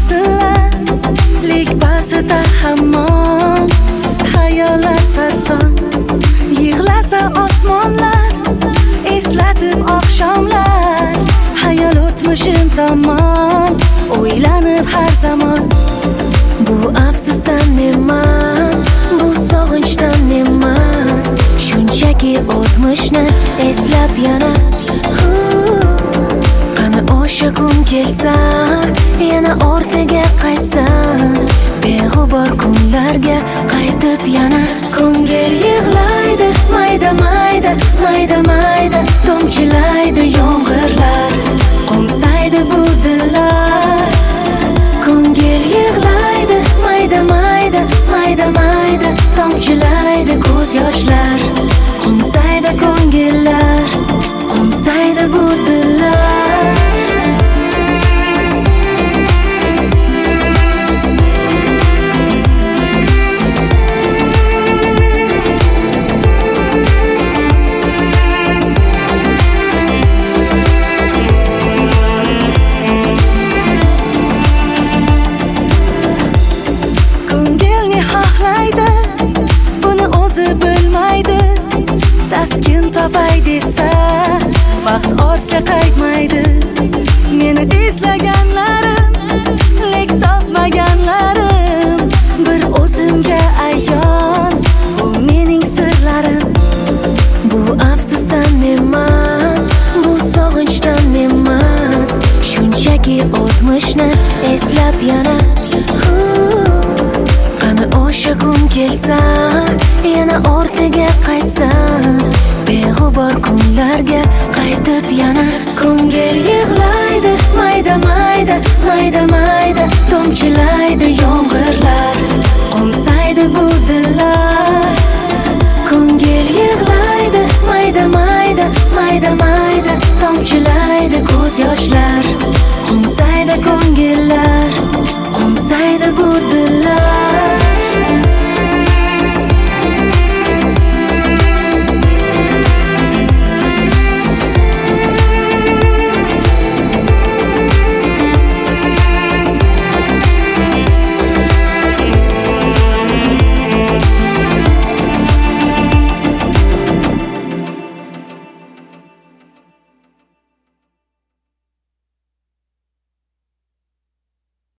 desinlar, lek ba'zida hamon hayollar sarson. Yig'lasa osmonlar, eslatib oqshomlar, hayol o'tmishim tomon o'ylanib har zamon. Bu afsusdan emas, bu sog'inchdan emas, shunchaki o'tmishni eslab yana qani o'sha kun kelsa, yana ortiga qaytsam, beg'ubor kunlarga qaytib yana. Ko'ngil yig'laydi, mayda mayda, mayda mayda tomchilaydi yomg'irlar, qo'msaydi bu dillar. Ko'ngil yig'laydi, mayda mayda, mayda mayda tomchilaydi ko'z yoshlar, qo'msaydi ko'ngillar, qo'msaydi bu dillar. Taskin topay desa, vaqt ortga qaytmaydi. Meni izlaganlarim, lek topmaganlarim bir o'zimga ayon, bu mening sirlarim. Bu afsusdan emas, bu sog'inchdan emas, shunchaki o'tmishni eslab yana qani o'sha kun kelsa, yana ortiga qaytsam, beg'ubor kunlarga qaytib yana. Ko'ngil yig'laydi, mayda mayda, mayda mayda